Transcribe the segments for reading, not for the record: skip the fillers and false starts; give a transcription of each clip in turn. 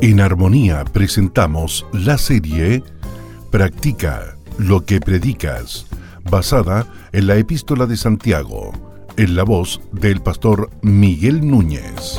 En Armonía presentamos la serie Practica lo que predicas, basada en la Epístola de Santiago, en la voz del pastor Miguel Núñez.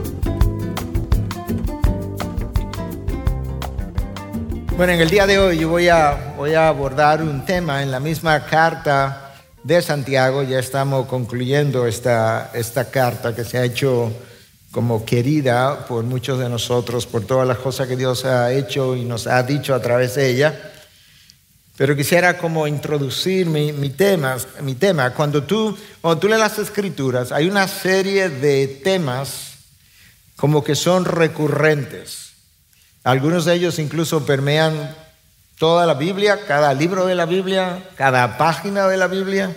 Bueno, en el día de hoy yo voy a abordar un tema en la misma carta de Santiago. Ya estamos concluyendo esta carta que se ha hecho como querida por muchos de nosotros, por todas las cosas que Dios ha hecho y nos ha dicho a través de ella. Pero quisiera como introducir mi tema. Cuando tú lees las Escrituras, hay una serie de temas como que son recurrentes. Algunos de ellos incluso permean toda la Biblia, cada libro de la Biblia, cada página de la Biblia.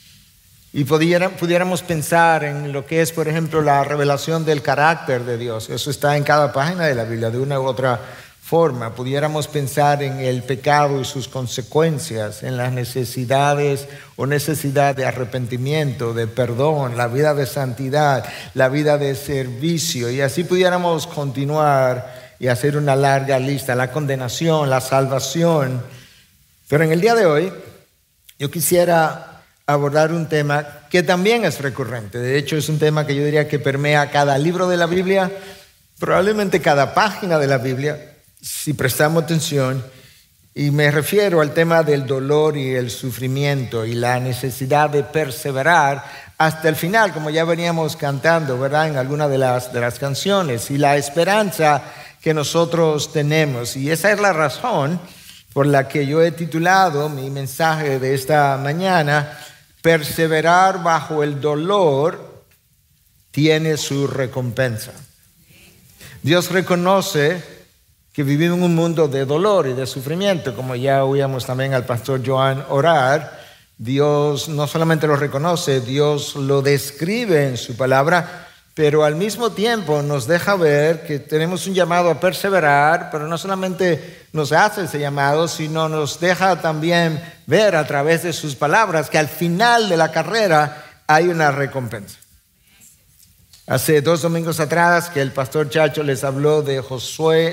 Y pudiéramos pensar en lo que es, por ejemplo, la revelación del carácter de Dios. Eso está en cada página de la Biblia, de una u otra forma. Pudiéramos pensar en el pecado y sus consecuencias, en las necesidades o necesidad de arrepentimiento, de perdón, la vida de santidad, la vida de servicio. Y así pudiéramos continuar y hacer una larga lista, la condenación, la salvación. Pero en el día de hoy, yo quisiera abordar un tema que también es recurrente. De hecho, es un tema que yo diría que permea cada libro de la Biblia, probablemente cada página de la Biblia, si prestamos atención. Y me refiero al tema del dolor y el sufrimiento y la necesidad de perseverar hasta el final, como ya veníamos cantando, ¿verdad?, en alguna de las canciones, y la esperanza que nosotros tenemos. Y esa es la razón por la que yo he titulado mi mensaje de esta mañana: perseverar bajo el dolor tiene su recompensa. Dios reconoce que vivimos en un mundo de dolor y de sufrimiento, como ya oíamos también al pastor Joan orar. Dios no solamente lo reconoce, Dios lo describe en su palabra, pero al mismo tiempo nos deja ver que tenemos un llamado a perseverar, pero no solamente nos hace ese llamado, sino nos deja también ver a través de sus palabras que al final de la carrera hay una recompensa. Hace 2 domingos atrás que el pastor Chacho les habló de José,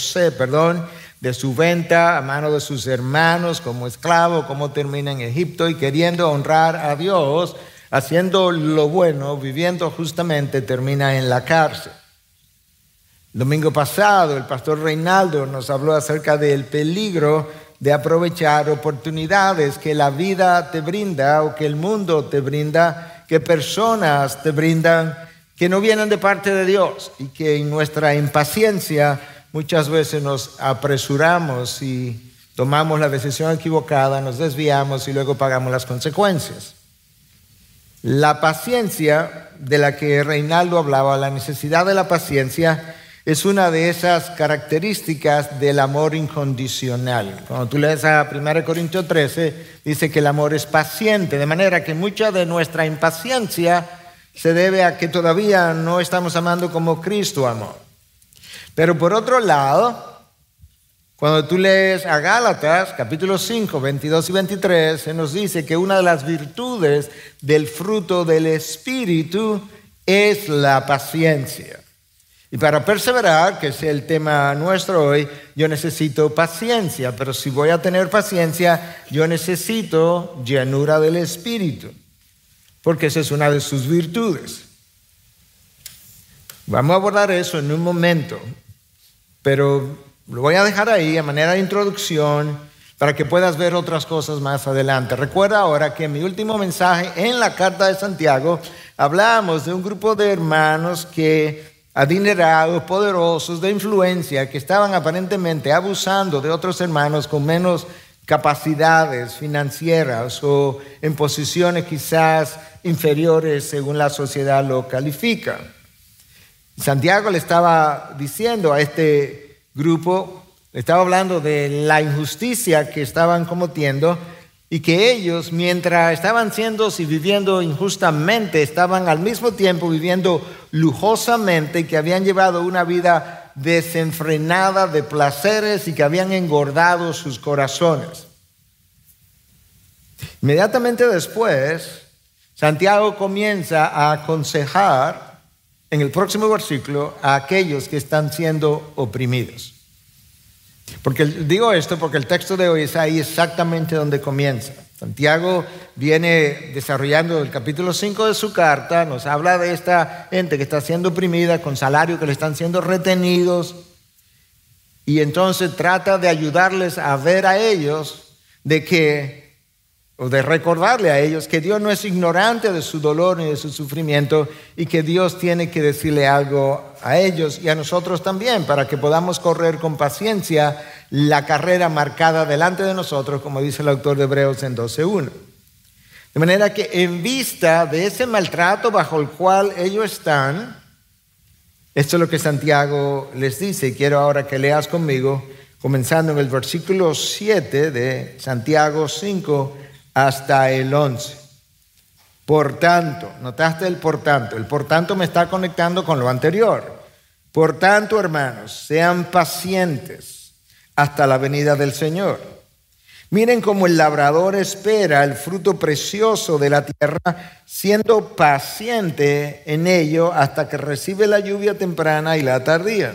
de su venta a mano de sus hermanos como esclavo, cómo termina en Egipto y queriendo honrar a Dios, haciendo lo bueno, viviendo justamente, termina en la cárcel. El domingo pasado el pastor Reinaldo nos habló acerca del peligro de aprovechar oportunidades que la vida te brinda o que el mundo te brinda, que personas te brindan, que no vienen de parte de Dios, y que en nuestra impaciencia muchas veces nos apresuramos y tomamos la decisión equivocada, nos desviamos y luego pagamos las consecuencias. La paciencia de la que Reinaldo hablaba, la necesidad de la paciencia, es una de esas características del amor incondicional. Cuando tú lees a 1 Corintios 13, dice que el amor es paciente, de manera que mucha de nuestra impaciencia se debe a que todavía no estamos amando como Cristo amó. Pero por otro lado, cuando tú lees a Gálatas, capítulo 5, 22 y 23, se nos dice que una de las virtudes del fruto del Espíritu es la paciencia. Y para perseverar, que es el tema nuestro hoy, yo necesito paciencia. Pero si voy a tener paciencia, yo necesito llenura del Espíritu, porque esa es una de sus virtudes. Vamos a abordar eso en un momento, pero lo voy a dejar ahí a manera de introducción para que puedas ver otras cosas más adelante. Recuerda ahora que en mi último mensaje en la carta de Santiago hablamos de un grupo de hermanos adinerados, poderosos, de influencia, que estaban aparentemente abusando de otros hermanos con menos capacidades financieras o en posiciones quizás inferiores según la sociedad lo califica. Santiago le estaba diciendo a este grupo, le estaba hablando de la injusticia que estaban cometiendo, y que ellos, mientras estaban siendo y viviendo injustamente, estaban al mismo tiempo viviendo lujosamente, y que habían llevado una vida desenfrenada de placeres y que habían engordado sus corazones. Inmediatamente después, Santiago comienza a aconsejar en el próximo versículo, a aquellos que están siendo oprimidos. Porque digo esto porque el texto de hoy es ahí exactamente donde comienza. Santiago viene desarrollando el capítulo 5 de su carta, nos habla de esta gente que está siendo oprimida con salario que le están siendo retenidos, y entonces trata de ayudarles a ver a ellos o de recordarle a ellos que Dios no es ignorante de su dolor ni de su sufrimiento, y que Dios tiene que decirle algo a ellos y a nosotros también, para que podamos correr con paciencia la carrera marcada delante de nosotros, como dice el autor de Hebreos en 12:1. De manera que en vista de ese maltrato bajo el cual ellos están, esto es lo que Santiago les dice, y quiero ahora que leas conmigo, comenzando en el versículo 7 de Santiago 5 hasta el 11. Por tanto, ¿notaste el por tanto? El por tanto me está conectando con lo anterior. Por tanto, hermanos, sean pacientes hasta la venida del Señor. Miren cómo el labrador espera el fruto precioso de la tierra, siendo paciente en ello hasta que recibe la lluvia temprana y la tardía.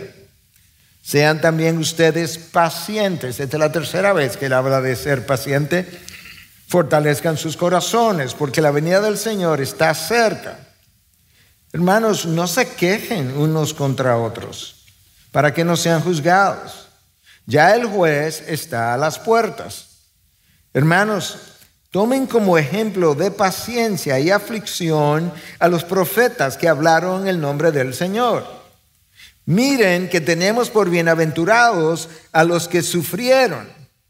Sean también ustedes pacientes. Esta es la tercera vez que él habla de ser paciente. Fortalezcan sus corazones, porque la venida del Señor está cerca. Hermanos, no se quejen unos contra otros, para que no sean juzgados. Ya el juez está a las puertas. Hermanos, tomen como ejemplo de paciencia y aflicción a los profetas que hablaron en el nombre del Señor. Miren que tenemos por bienaventurados a los que sufrieron.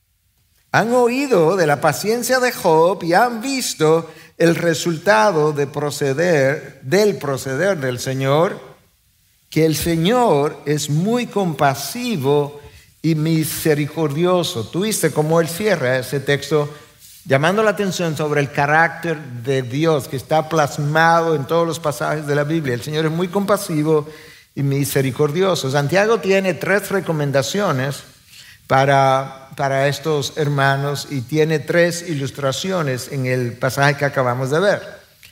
Han oído de la paciencia de Job y han visto el resultado del proceder del Señor, que el Señor es muy compasivo y misericordioso. Tú viste cómo él cierra ese texto llamando la atención sobre el carácter de Dios que está plasmado en todos los pasajes de la Biblia. El Señor es muy compasivo y misericordioso. Santiago tiene 3 recomendaciones para estos hermanos y tiene 3 ilustraciones en el pasaje que acabamos de ver.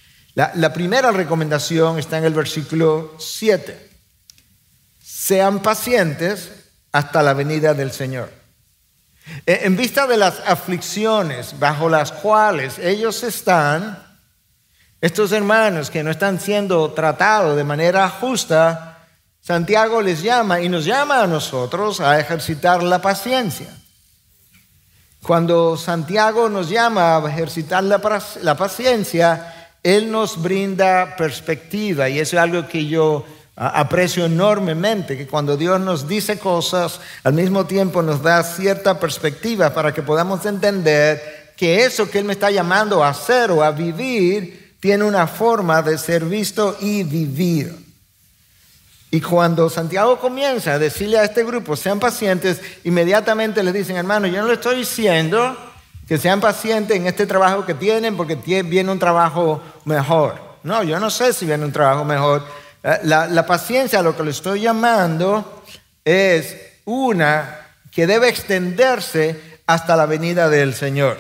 La primera recomendación está en el versículo 7. Sean pacientes hasta la venida del Señor. En vista de las aflicciones bajo las cuales ellos están, estos hermanos que no están siendo tratados de manera justa, Santiago les llama y nos llama a nosotros a ejercitar la paciencia. Cuando Santiago nos llama a ejercitar la paciencia, él nos brinda perspectiva, y eso es algo que yo aprecio enormemente, que cuando Dios nos dice cosas, al mismo tiempo nos da cierta perspectiva para que podamos entender que eso que Él me está llamando a hacer o a vivir tiene una forma de ser visto y vivido. Y cuando Santiago comienza a decirle a este grupo, sean pacientes, inmediatamente les dicen, hermano, yo no le estoy diciendo que sean pacientes en este trabajo que tienen porque viene un trabajo mejor. No, yo no sé si viene un trabajo mejor. La paciencia, a lo que le estoy llamando, es una que debe extenderse hasta la venida del Señor.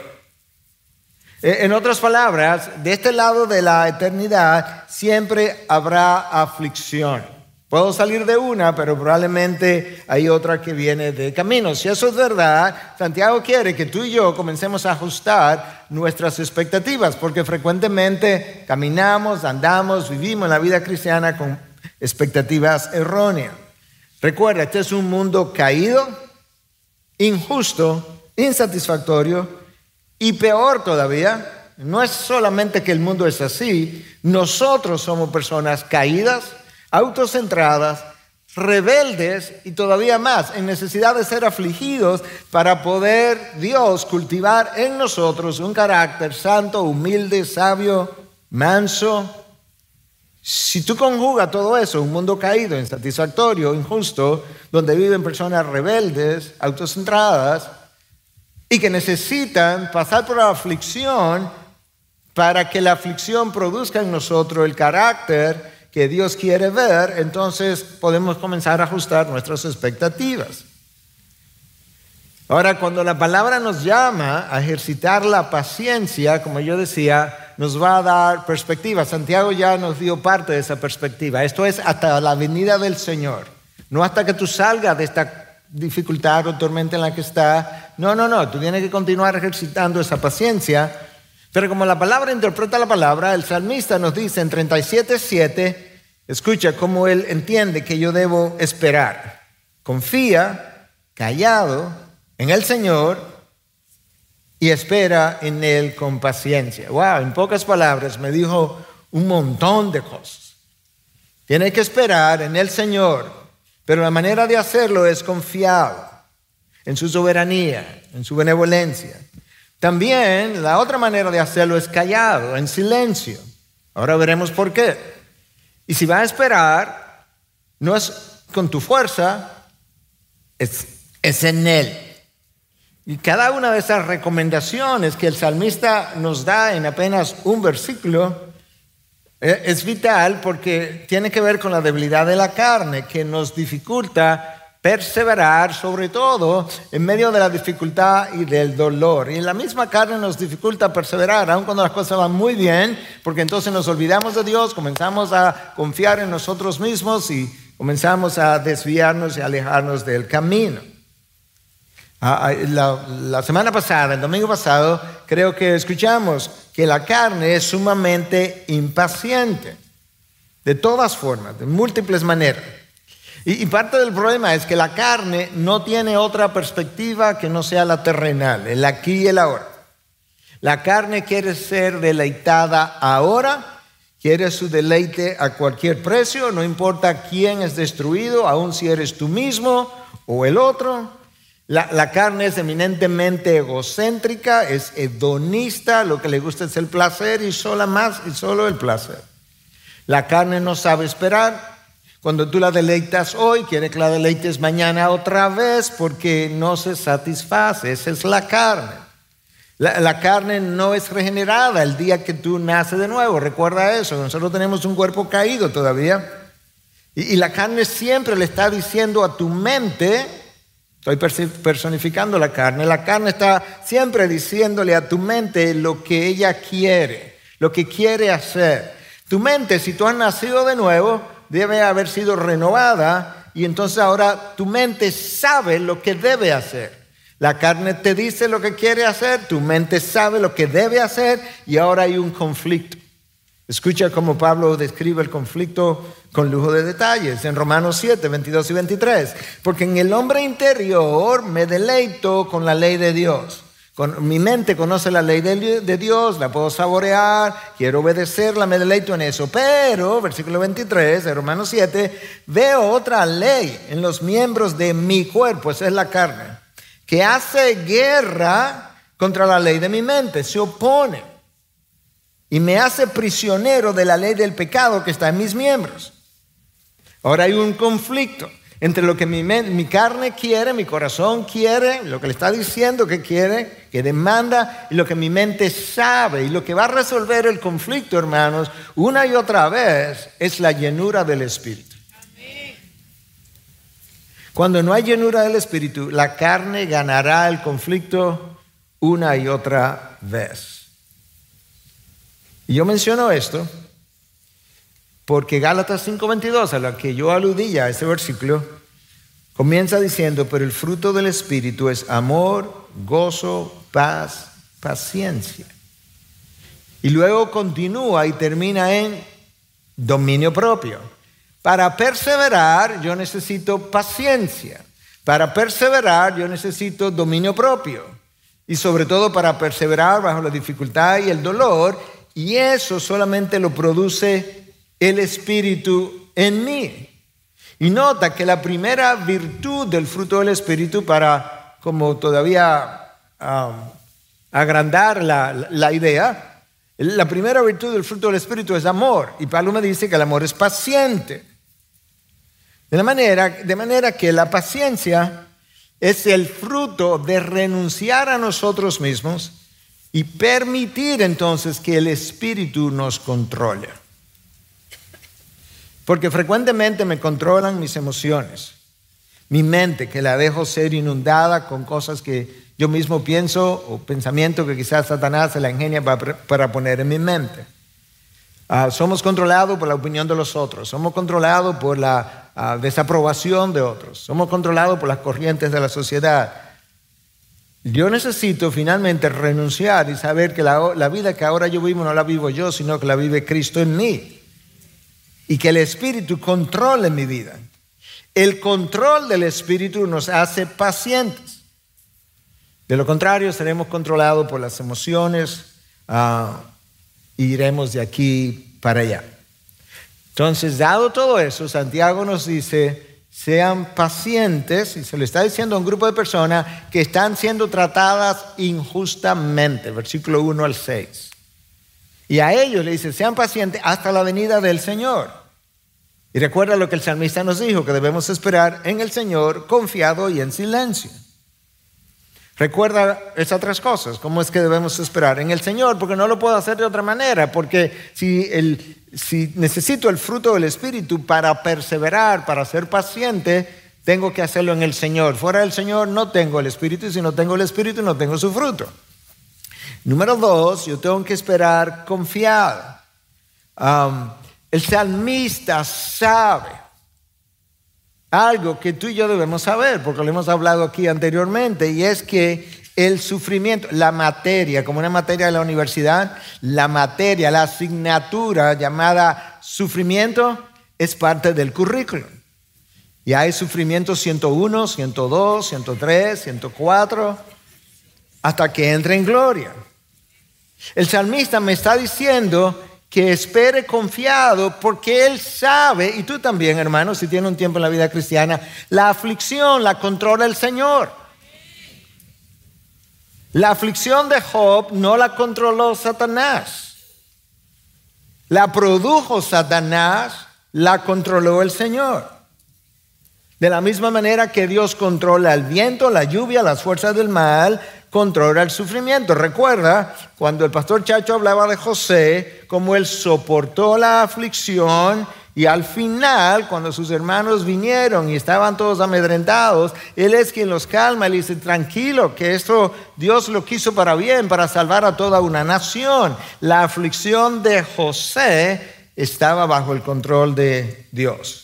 En otras palabras, de este lado de la eternidad siempre habrá aflicción. Puedo salir de una, pero probablemente hay otra que viene de camino. Si eso es verdad, Santiago quiere que tú y yo comencemos a ajustar nuestras expectativas, porque frecuentemente caminamos, andamos, vivimos en la vida cristiana con expectativas erróneas. Recuerda, este es un mundo caído, injusto, insatisfactorio y peor todavía. No es solamente que el mundo es así, nosotros somos personas caídas, autocentradas, rebeldes y todavía más, en necesidad de ser afligidos para poder Dios cultivar en nosotros un carácter santo, humilde, sabio, manso. Si tú conjugas todo eso, un mundo caído, insatisfactorio, injusto, donde viven personas rebeldes, autocentradas y que necesitan pasar por la aflicción para que la aflicción produzca en nosotros el carácter que Dios quiere ver, entonces podemos comenzar a ajustar nuestras expectativas. Ahora, cuando la palabra nos llama a ejercitar la paciencia, como yo decía, nos va a dar perspectiva. Santiago ya nos dio parte de esa perspectiva. Esto es hasta la venida del Señor. No hasta que tú salgas de esta dificultad o tormenta en la que estás. No. Tú tienes que continuar ejercitando esa paciencia. Pero como la palabra interpreta la palabra, el salmista nos dice en 37:7, escucha cómo él entiende que yo debo esperar. Confía, callado, en el Señor y espera en Él con paciencia. Wow, en pocas palabras me dijo un montón de cosas. Tienes que esperar en el Señor, pero la manera de hacerlo es confiado en su soberanía, en su benevolencia. También la otra manera de hacerlo es callado, en silencio. Ahora veremos por qué. Y si vas a esperar, no es con tu fuerza, es en Él. Y cada una de esas recomendaciones que el salmista nos da en apenas un versículo es vital porque tiene que ver con la debilidad de la carne que nos dificulta perseverar, sobre todo en medio de la dificultad y del dolor. Y la misma carne nos dificulta perseverar, aun cuando las cosas van muy bien, porque entonces nos olvidamos de Dios, comenzamos a confiar en nosotros mismos y comenzamos a desviarnos y alejarnos del camino. La semana pasada, el domingo pasado, creo que escuchamos que la carne es sumamente impaciente, de todas formas, de múltiples maneras. Y parte del problema es que la carne no tiene otra perspectiva que no sea la terrenal, el aquí y el ahora. La carne quiere ser deleitada ahora, quiere su deleite a cualquier precio, no importa quién es destruido, aun si eres tú mismo o el otro. La carne es eminentemente egocéntrica, es hedonista, lo que le gusta es el placer y solo el placer. La carne no sabe esperar. Cuando tú la deleitas hoy, quiere que la deleites mañana otra vez porque no se satisface. Esa es la carne. La carne no es regenerada el día que tú naces de nuevo. Recuerda eso. Nosotros tenemos un cuerpo caído todavía. Y la carne siempre le está diciendo a tu mente, estoy personificando la carne está siempre diciéndole a tu mente lo que ella quiere, lo que quiere hacer. Tu mente, si tú has nacido de nuevo, debe haber sido renovada y entonces ahora tu mente sabe lo que debe hacer. La carne te dice lo que quiere hacer, tu mente sabe lo que debe hacer y ahora hay un conflicto. Escucha cómo Pablo describe el conflicto con lujo de detalles en Romanos 7, 22 y 23. Porque en el hombre interior me deleito con la ley de Dios. Mi mente conoce la ley de Dios, la puedo saborear, quiero obedecerla, me deleito en eso. Pero, versículo 23 de Romanos 7, veo otra ley en los miembros de mi cuerpo, esa es la carne, que hace guerra contra la ley de mi mente, se opone. Y me hace prisionero de la ley del pecado que está en mis miembros. Ahora hay un conflicto entre lo que mi carne quiere, mi corazón quiere, lo que le está diciendo que quiere, que demanda, y lo que mi mente sabe. Y lo que va a resolver el conflicto, hermanos, una y otra vez, es la llenura del Espíritu. Amén. Cuando no hay llenura del Espíritu, la carne ganará el conflicto una y otra vez. Y yo menciono esto porque Gálatas 5:22, a la que yo aludí ya, ese versículo, comienza diciendo, pero el fruto del Espíritu es amor, gozo, paz, paciencia. Y luego continúa y termina en dominio propio. Para perseverar yo necesito paciencia. Para perseverar yo necesito dominio propio. Y sobre todo para perseverar bajo la dificultad y el dolor. Y eso solamente lo produce el Espíritu en mí. Y nota que la primera virtud del fruto del Espíritu, para como todavía agrandar la idea, la primera virtud del fruto del Espíritu es amor. Y Pablo me dice que el amor es paciente. De manera que la paciencia es el fruto de renunciar a nosotros mismos y permitir entonces que el Espíritu nos controle. Porque frecuentemente me controlan mis emociones, mi mente, que la dejo ser inundada con cosas que yo mismo pienso o pensamiento que quizás Satanás se la ingenia para poner en mi mente. Somos controlados por la opinión de los otros, somos controlados por la desaprobación de otros, somos controlados por las corrientes de la sociedad. Yo necesito finalmente renunciar y saber que la vida que ahora yo vivo no la vivo yo, sino que la vive Cristo en mí. Y que el Espíritu controle mi vida. El control del Espíritu nos hace pacientes. De lo contrario, seremos controlados por las emociones y iremos de aquí para allá. Entonces, dado todo eso, Santiago nos dice, sean pacientes, y se lo está diciendo a un grupo de personas que están siendo tratadas injustamente, versículo 1 al 6. Y a ellos le dice, sean pacientes hasta la venida del Señor. Y recuerda lo que el salmista nos dijo, que debemos esperar en el Señor confiado y en silencio. Recuerda esas tres cosas. ¿Cómo es que debemos esperar? En el Señor, porque no lo puedo hacer de otra manera, porque si necesito el fruto del Espíritu para perseverar, para ser paciente, tengo que hacerlo en el Señor. Fuera del Señor no tengo el Espíritu, y si no tengo el Espíritu no tengo su fruto. Número 2, yo tengo que esperar confiado. El salmista sabe algo que tú y yo debemos saber, porque lo hemos hablado aquí anteriormente, y es que el sufrimiento, la materia, como una materia de la universidad, la materia, la asignatura llamada sufrimiento es parte del currículum. Y hay sufrimiento 101, 102, 103, 104, hasta que entre en gloria. El salmista me está diciendo que espere confiado porque él sabe, y tú también, hermano, si tienes un tiempo en la vida cristiana, la aflicción la controla el Señor. La aflicción de Job no la controló Satanás. La produjo Satanás, la controló el Señor. De la misma manera que Dios controla el viento, la lluvia, las fuerzas del mal, controla el sufrimiento. Recuerda cuando el pastor Chacho hablaba de José, cómo él soportó la aflicción y al final, cuando sus hermanos vinieron y estaban todos amedrentados, él es quien los calma y le dice, tranquilo, que esto Dios lo quiso para bien, para salvar a toda una nación. La aflicción de José estaba bajo el control de Dios.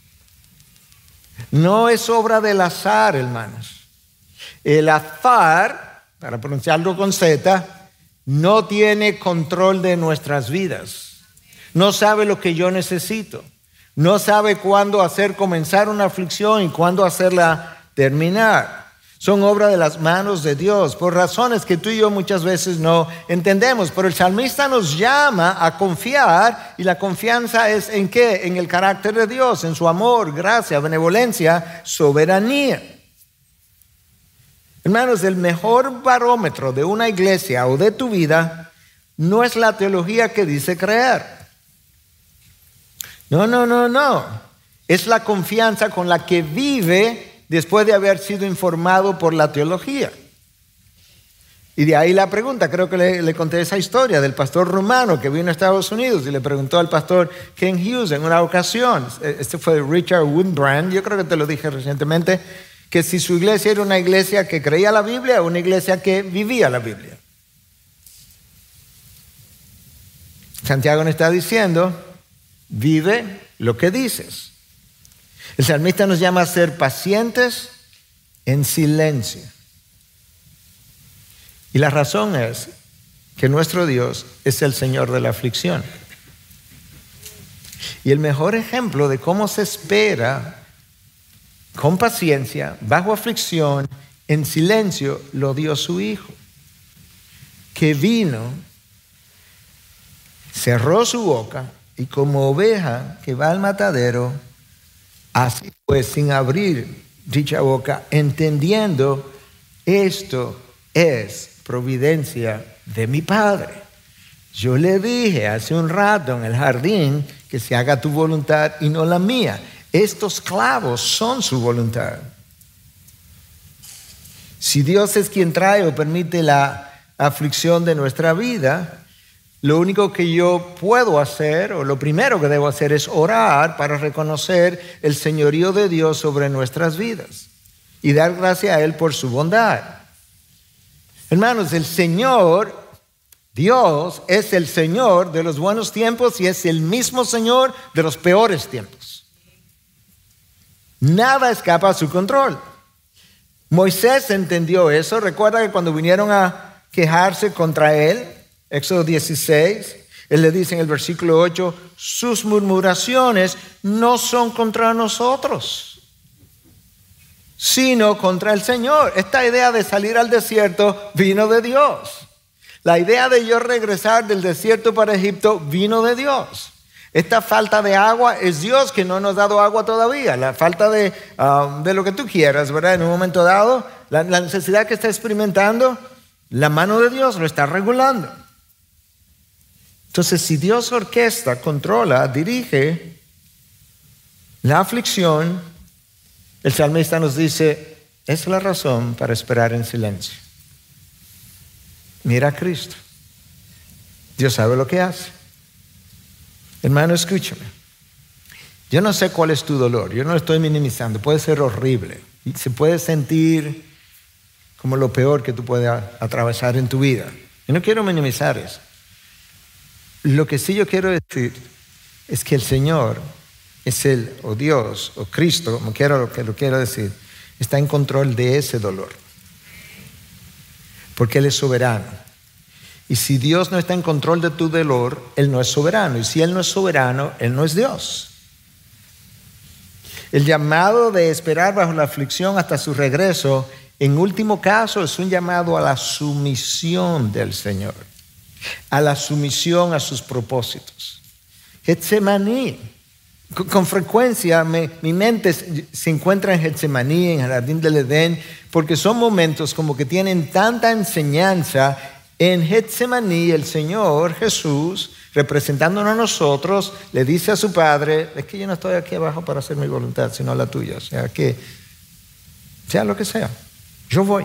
No es obra del azar, hermanos. El azar, para pronunciarlo con Z, no tiene control de nuestras vidas. No sabe lo que yo necesito. No sabe cuándo hacer comenzar una aflicción y cuándo hacerla terminar. Son obra de las manos de Dios, por razones que tú y yo muchas veces no entendemos. Pero el salmista nos llama a confiar, y la confianza es ¿en qué? En el carácter de Dios, en su amor, gracia, benevolencia, soberanía. Hermanos, el mejor barómetro de una iglesia o de tu vida no es la teología que dice creer. No. Es la confianza con la que vive después de haber sido informado por la teología. Y de ahí la pregunta, creo que le conté esa historia del pastor rumano que vino a Estados Unidos y le preguntó al pastor Ken Hughes en una ocasión, este fue Richard Wurmbrand, yo creo que te lo dije recientemente, que si su iglesia era una iglesia que creía la Biblia o una iglesia que vivía la Biblia. Santiago nos está diciendo, vive lo que dices. El salmista nos llama a ser pacientes en silencio. Y la razón es que nuestro Dios es el Señor de la aflicción. Y el mejor ejemplo de cómo se espera con paciencia, bajo aflicción, en silencio, lo dio su Hijo, que vino, cerró su boca y como oveja que va al matadero, así pues, sin abrir dicha boca, entendiendo esto es providencia de mi Padre. Yo le dije hace un rato en el jardín que se haga tu voluntad y no la mía. Estos clavos son su voluntad. Si Dios es quien trae o permite la aflicción de nuestra vida, lo único que yo puedo hacer, o lo primero que debo hacer, es orar para reconocer el señorío de Dios sobre nuestras vidas y dar gracias a Él por su bondad. Hermanos, el Señor, Dios, es el Señor de los buenos tiempos y es el mismo Señor de los peores tiempos. Nada escapa a su control. Moisés entendió eso. Recuerda que cuando vinieron a quejarse contra él, Éxodo 16, él le dice en el versículo 8, sus murmuraciones no son contra nosotros, sino contra el Señor. Esta idea de salir al desierto vino de Dios. La idea de yo regresar del desierto para Egipto vino de Dios. Esta falta de agua es Dios que no nos ha dado agua todavía. La falta de lo que tú quieras, ¿verdad? En un momento dado, la necesidad que está experimentando, la mano de Dios lo está regulando. Entonces, si Dios orquesta, controla, dirige la aflicción, el salmista nos dice, es la razón para esperar en silencio. Mira a Cristo. Dios sabe lo que hace. Hermano, escúchame. Yo no sé cuál es tu dolor. Yo no lo estoy minimizando. Puede ser horrible. Y se puede sentir como lo peor que tú puedes atravesar en tu vida. Yo no quiero minimizar eso. Lo que sí yo quiero decir es que el Señor es Él, o Dios, o Cristo, como quiero que lo quiero decir, está en control de ese dolor. Porque Él es soberano. Y si Dios no está en control de tu dolor, Él no es soberano. Y si Él no es soberano, Él no es Dios. El llamado de esperar bajo la aflicción hasta su regreso, en último caso, es un llamado a la sumisión del Señor. A la sumisión a sus propósitos. Getsemaní. Con frecuencia mi mente se encuentra en Getsemaní, en el jardín del Edén, porque son momentos como que tienen tanta enseñanza. En Getsemaní el Señor Jesús, representándonos a nosotros, le dice a su Padre, es que yo no estoy aquí abajo para hacer mi voluntad, sino la tuya. O sea, que sea lo que sea, yo voy.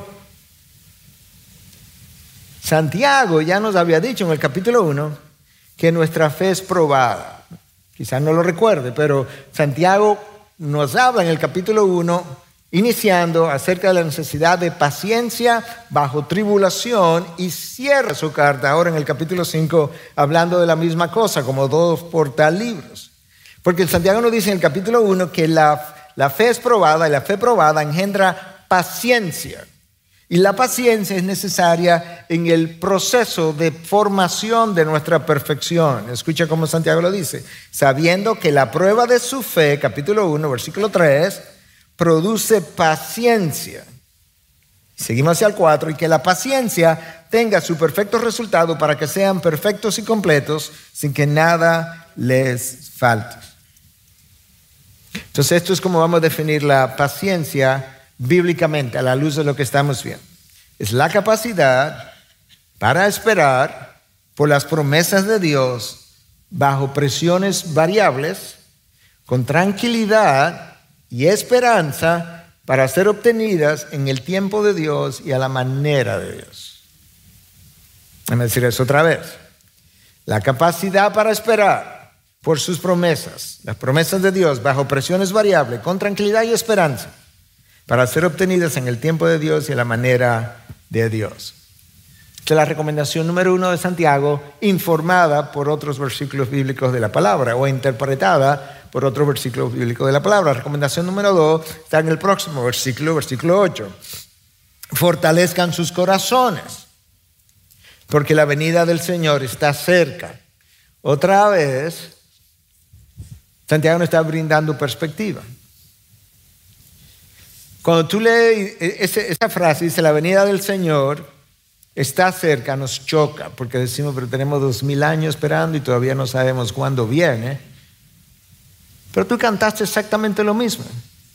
Santiago ya nos había dicho en el capítulo 1 que nuestra fe es probada. Quizás no lo recuerde, pero Santiago nos habla en el capítulo 1, iniciando acerca de la necesidad de paciencia bajo tribulación, y cierra su carta ahora en el capítulo 5 hablando de la misma cosa, como 2 portalibros. Porque el Santiago nos dice en el capítulo 1 que la fe es probada y la fe probada engendra paciencia. Y la paciencia es necesaria en el proceso de formación de nuestra perfección. Escucha cómo Santiago lo dice. Sabiendo que la prueba de su fe, capítulo 1, versículo 3, produce paciencia. Seguimos hacia el 4. Y que la paciencia tenga su perfecto resultado para que sean perfectos y completos sin que nada les falte. Entonces esto es como vamos a definir la paciencia bíblicamente a la luz de lo que estamos viendo. Es la capacidad para esperar por las promesas de Dios bajo presiones variables, con tranquilidad y esperanza para ser obtenidas en el tiempo de Dios y a la manera de Dios. Déjame decir eso otra vez. La capacidad para esperar por sus promesas, las promesas de Dios bajo presiones variables, con tranquilidad y esperanza, para ser obtenidas en el tiempo de Dios y a la manera de Dios. Esta es la recomendación número 1 de Santiago, informada por otros versículos bíblicos de la palabra o interpretada por otros versículos bíblicos de la palabra. Recomendación número 2 está en el próximo versículo 8. Fortalezcan sus corazones, porque la venida del Señor está cerca. Otra vez, Santiago nos está brindando perspectiva. Cuando tú lees esa frase, dice la venida del Señor está cerca, nos choca, porque decimos, pero tenemos 2000 años esperando y todavía no sabemos cuándo viene. Pero tú cantaste exactamente lo mismo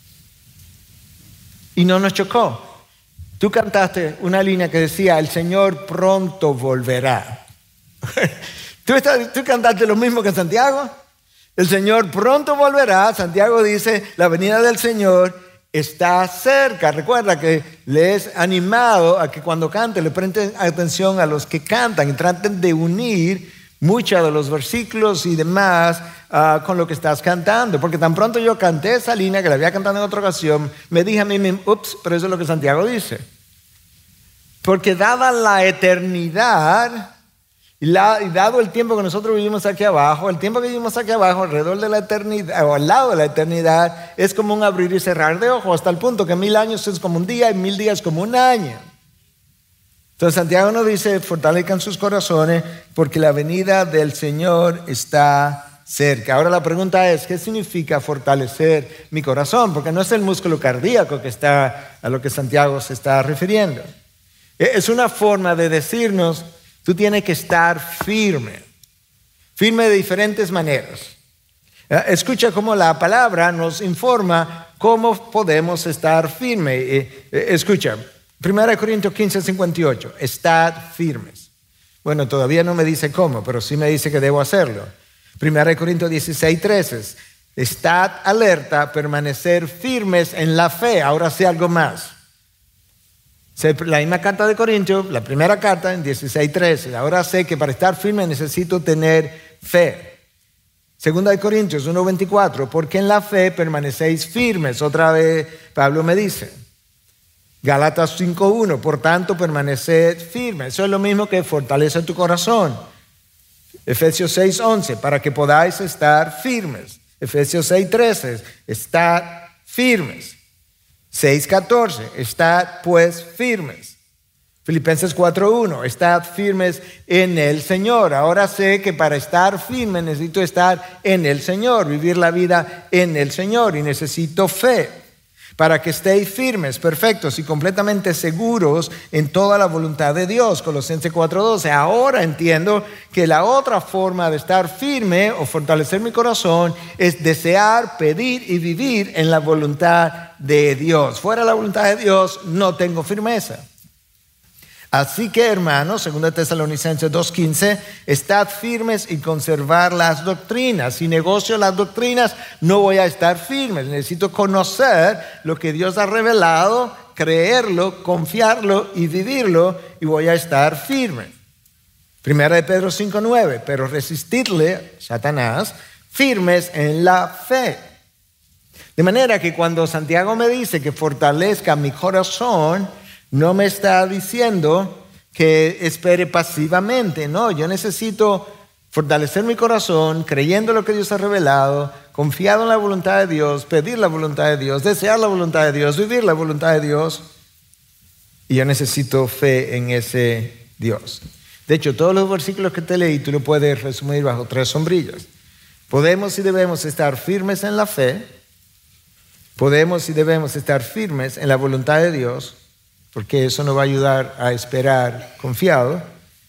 y no nos chocó. Tú cantaste una línea que decía, el Señor pronto volverá. ¿Tú cantaste lo mismo que Santiago? El Señor pronto volverá. Santiago dice, la venida del Señor está cerca. Recuerda que le es animado a que cuando cante le presten atención a los que cantan y traten de unir muchos de los versículos y demás con lo que estás cantando. Porque tan pronto yo canté esa línea que la había cantado en otra ocasión, me dije a mí mismo, ups, pero eso es lo que Santiago dice. Porque dada la eternidad y dado el tiempo que nosotros vivimos aquí abajo, el tiempo que vivimos aquí abajo alrededor de la eternidad o al lado de la eternidad es como un abrir y cerrar de ojos, hasta el punto que 1000 años es como un día y 1000 días como un año. Entonces Santiago nos dice, fortalezcan sus corazones porque la venida del Señor está cerca. Ahora la pregunta es, ¿qué significa fortalecer mi corazón? Porque no es el músculo cardíaco que está a lo que Santiago se está refiriendo. Es una forma de decirnos, tú tienes que estar firme de diferentes maneras. Escucha cómo la palabra nos informa cómo podemos estar firmes. Escucha, 1 Corintios 15:58, estad firmes. Bueno, todavía no me dice cómo, pero sí me dice que debo hacerlo. 1 Corintios 16:13, estad alerta, permanecer firmes en la fe. Ahora sí algo más. La misma carta de Corintios, la primera carta en 16:13. Ahora sé que para estar firme necesito tener fe. Segunda de Corintios 1:24, porque en la fe permanecéis firmes. Otra vez Pablo me dice. Gálatas 5:1, por tanto permaneced firmes. Eso es lo mismo que fortalece tu corazón. Efesios 6:11, para que podáis estar firmes. Efesios 6:13, estad firmes. 6:14, estad pues firmes. Filipenses 4:1, estad firmes en el Señor. Ahora sé que para estar firme necesito estar en el Señor, vivir la vida en el Señor y necesito fe. Para que estéis firmes, perfectos y completamente seguros en toda la voluntad de Dios. Colosenses 4:12. Ahora entiendo que la otra forma de estar firme o fortalecer mi corazón es desear, pedir y vivir en la voluntad de Dios. Fuera de la voluntad de Dios no tengo firmeza. Así que, hermanos, 2 Tesalonicenses 2:15, estad firmes y conservar las doctrinas. Si negocio las doctrinas, no voy a estar firme. Necesito conocer lo que Dios ha revelado, creerlo, confiarlo y vivirlo, y voy a estar firme. 1 de Pedro 5:9, pero resistidle, Satanás, firmes en la fe. De manera que cuando Santiago me dice que fortalezca mi corazón, no me está diciendo que espere pasivamente. No, yo necesito fortalecer mi corazón creyendo lo que Dios ha revelado, confiado en la voluntad de Dios, pedir la voluntad de Dios, desear la voluntad de Dios, vivir la voluntad de Dios. Y yo necesito fe en ese Dios. De hecho, todos los versículos que te leí tú lo puedes resumir bajo 3 sombrillas. Podemos y debemos estar firmes en la fe. Podemos y debemos estar firmes en la voluntad de Dios, porque eso nos va a ayudar a esperar confiado.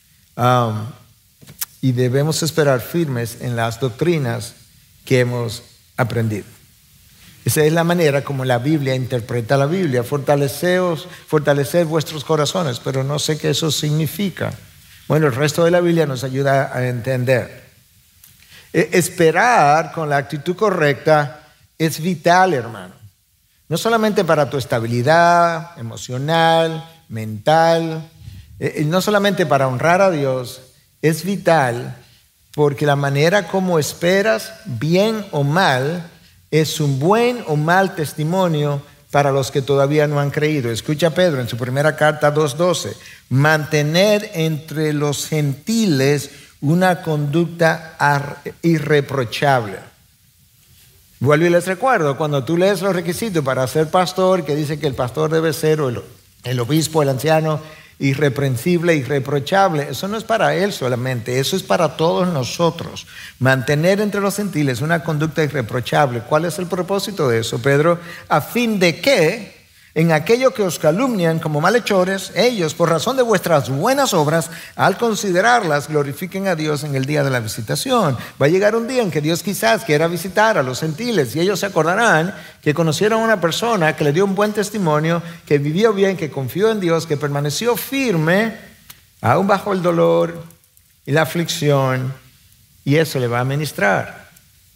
Y debemos esperar firmes en las doctrinas que hemos aprendido. Esa es la manera como la Biblia interpreta la Biblia. Fortalecer vuestros corazones, pero no sé qué eso significa. Bueno, el resto de la Biblia nos ayuda a entender. Esperar con la actitud correcta es vital, hermano. No solamente para tu estabilidad emocional, mental, no solamente para honrar a Dios, es vital porque la manera como esperas, bien o mal, es un buen o mal testimonio para los que todavía no han creído. Escucha Pedro en su primera carta 2:12, mantener entre los gentiles una conducta irreprochable. Vuelvo y les recuerdo, cuando tú lees los requisitos para ser pastor, que dice que el pastor debe ser, o el obispo, el anciano, irreprensible, irreprochable, eso no es para él solamente, eso es para todos nosotros. Mantener entre los gentiles una conducta irreprochable. ¿Cuál es el propósito de eso, Pedro? A fin de que en aquello que os calumnian como malhechores, ellos, por razón de vuestras buenas obras, al considerarlas, glorifiquen a Dios en el día de la visitación. Va a llegar un día en que Dios quizás quiera visitar a los gentiles y ellos se acordarán que conocieron a una persona que le dio un buen testimonio, que vivió bien, que confió en Dios, que permaneció firme, aún bajo el dolor y la aflicción, y eso le va a ministrar.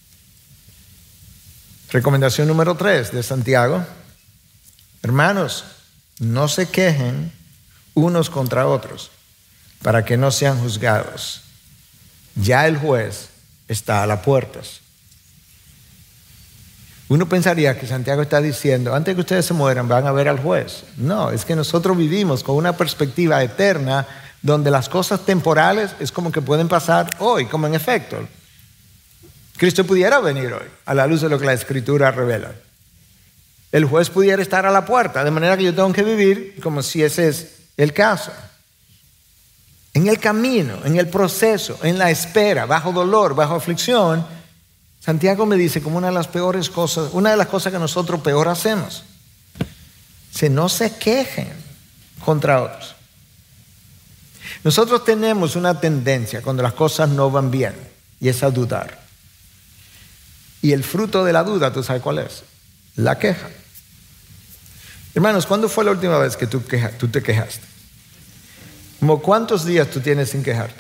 Recomendación número 3 de Santiago. Hermanos, no se quejen unos contra otros para que no sean juzgados. Ya el juez está a las puertas. Uno pensaría que Santiago está diciendo, antes que ustedes se mueran van a ver al juez. No, es que nosotros vivimos con una perspectiva eterna donde las cosas temporales es como que pueden pasar hoy, como en efecto. Cristo pudiera venir hoy, a la luz de lo que la Escritura revela. El juez pudiera estar a la puerta, de manera que yo tengo que vivir como si ese es el caso. En el camino, en el proceso, en la espera, bajo dolor, bajo aflicción, Santiago me dice como una de las peores cosas, una de las cosas que nosotros peor hacemos. Si no se quejen contra otros. Nosotros tenemos una tendencia cuando las cosas no van bien, y es a dudar. Y el fruto de la duda, ¿tú sabes cuál es? La queja. Hermanos, ¿cuándo fue la última vez que tú te quejaste? ¿Cómo cuántos días tú tienes sin quejarte?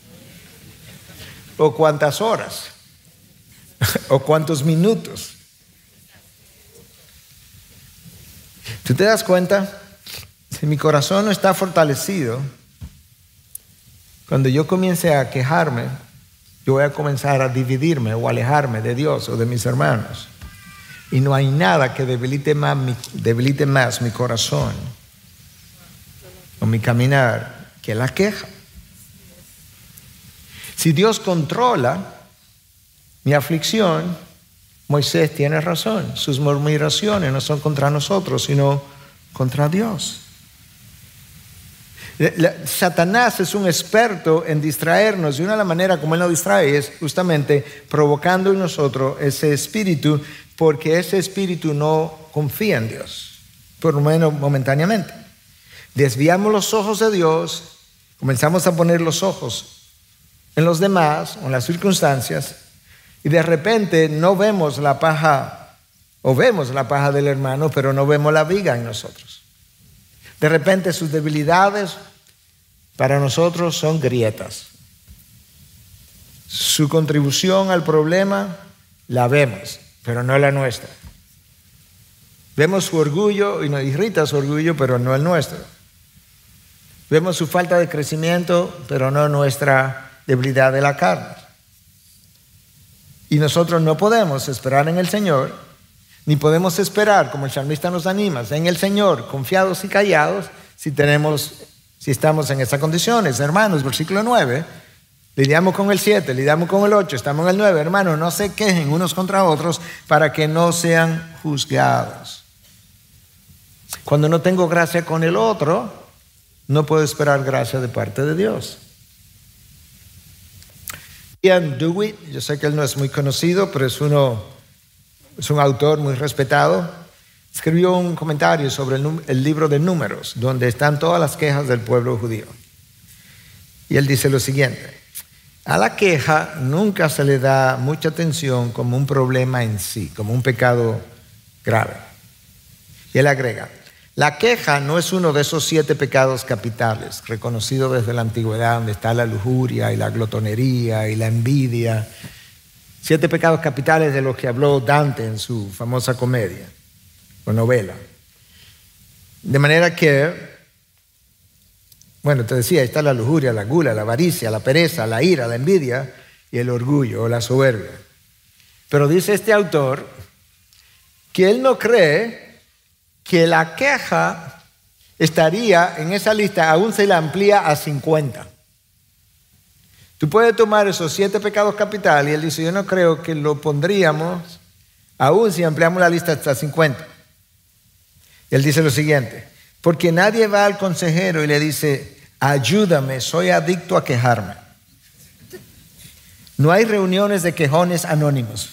¿O cuántas horas? ¿O cuántos minutos? ¿Tú te das cuenta? Si mi corazón no está fortalecido, cuando yo comience a quejarme, yo voy a comenzar a dividirme o alejarme de Dios o de mis hermanos. Y no hay nada que debilite más mi corazón o mi caminar que la queja. Si Dios controla mi aflicción, Moisés tiene razón. Sus murmuraciones no son contra nosotros, sino contra Dios. Satanás es un experto en distraernos, y una de las maneras como él nos distrae es justamente provocando en nosotros ese espíritu, porque ese espíritu no confía en Dios, por lo menos momentáneamente. Desviamos los ojos de Dios, comenzamos a poner los ojos en los demás o en las circunstancias, y de repente no vemos la paja, o vemos la paja del hermano, pero no vemos la viga en nosotros. De repente sus debilidades para nosotros son grietas. Su contribución al problema la vemos, pero no la nuestra. Vemos su orgullo y nos irrita su orgullo, pero no el nuestro. Vemos su falta de crecimiento, pero no nuestra debilidad de la carne. Y nosotros no podemos esperar en el Señor, ni podemos esperar, como el salmista nos anima, en el Señor, confiados y callados, si estamos en esas condiciones. Hermanos, versículo 9, lidiamos con el 7, lidiamos con el 8, estamos en el 9. Hermanos, no se quejen unos contra otros para que no sean juzgados. Cuando no tengo gracia con el otro, no puedo esperar gracia de parte de Dios. Ian Dewey, yo sé que él no es muy conocido, pero es un autor muy respetado, escribió un comentario sobre el libro de Números, donde están todas las quejas del pueblo judío. Y él dice lo siguiente: a la queja nunca se le da mucha atención como un problema en sí, como un pecado grave. Y él agrega: la queja no es uno de esos 7 pecados capitales, reconocidos desde la antigüedad, donde está la lujuria y la glotonería y la envidia. 7 pecados capitales de los que habló Dante en su famosa comedia o novela. De manera que, bueno, te decía, está la lujuria, la gula, la avaricia, la pereza, la ira, la envidia y el orgullo o la soberbia. Pero dice este autor que él no cree que la queja estaría en esa lista, aún se la amplía a 50. Tú puedes tomar esos 7 pecados capitales, y él dice, yo no creo que lo pondríamos, aún si ampliamos la lista hasta 50. Él dice lo siguiente: porque nadie va al consejero y le dice, ayúdame, soy adicto a quejarme. No hay reuniones de quejones anónimos,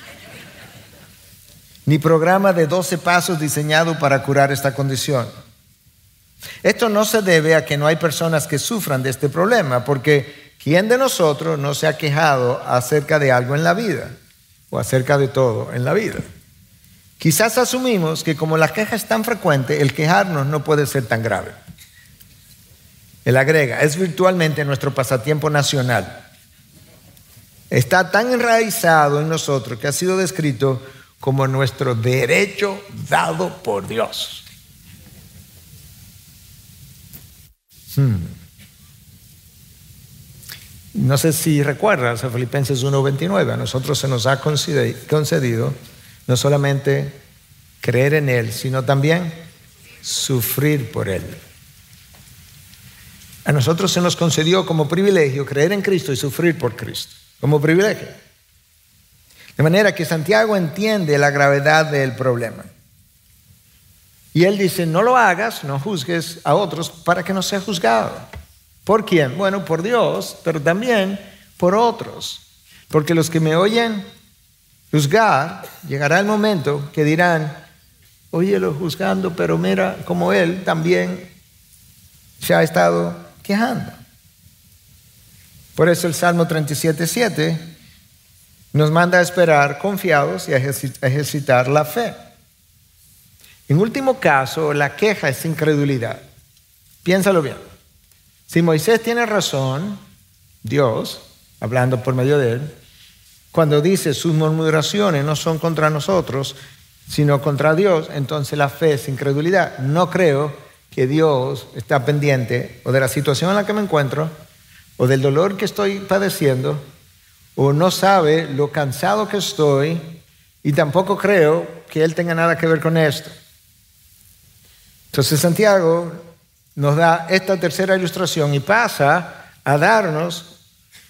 ni programa de 12 pasos diseñado para curar esta condición. Esto no se debe a que no hay personas que sufran de este problema, porque ¿quién de nosotros no se ha quejado acerca de algo en la vida? O acerca de todo en la vida. Quizás asumimos que como la queja es tan frecuente, el quejarnos no puede ser tan grave. Él agrega, es virtualmente nuestro pasatiempo nacional. Está tan enraizado en nosotros que ha sido descrito como nuestro derecho dado por Dios. No sé si recuerdas a Filipenses 1:29, a nosotros se nos ha concedido No solamente creer en Él, sino también sufrir por Él. A nosotros se nos concedió como privilegio creer en Cristo y sufrir por Cristo, como privilegio. De manera que Santiago entiende la gravedad del problema. Y él dice, no lo hagas, no juzgues a otros para que no sea juzgado. ¿Por quién? Bueno, por Dios, pero también por otros. Porque los que me oyen juzgar, llegará el momento que dirán, óyelo juzgando, pero mira como él también se ha estado quejando. Por eso el Salmo 37:7 nos manda a esperar confiados y a ejercitar la fe. En último caso, la queja es incredulidad. Piénsalo bien. Si Moisés tiene razón, Dios, hablando por medio de él, cuando dice sus murmuraciones no son contra nosotros, sino contra Dios, entonces la fe es incredulidad. No creo que Dios está pendiente o de la situación en la que me encuentro, o del dolor que estoy padeciendo, o no sabe lo cansado que estoy, y tampoco creo que Él tenga nada que ver con esto. Entonces Santiago nos da esta tercera ilustración y pasa a darnos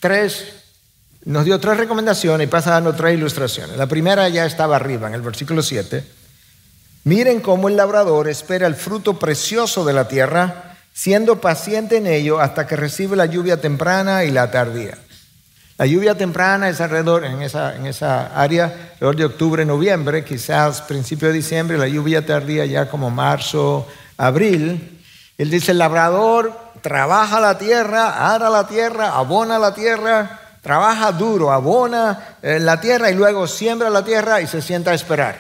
nos dio tres recomendaciones y pasa a darnos tres ilustraciones. La primera ya estaba arriba en el versículo 7. Miren cómo el labrador espera el fruto precioso de la tierra, siendo paciente en ello hasta que recibe la lluvia temprana y la tardía. La lluvia temprana es alrededor, en esa área, alrededor de octubre, noviembre, quizás principio de diciembre. La lluvia tardía ya como marzo, abril. Él dice, el labrador trabaja la tierra, ara la tierra, abona la tierra, trabaja duro, abona la tierra y luego siembra la tierra y se sienta a esperar.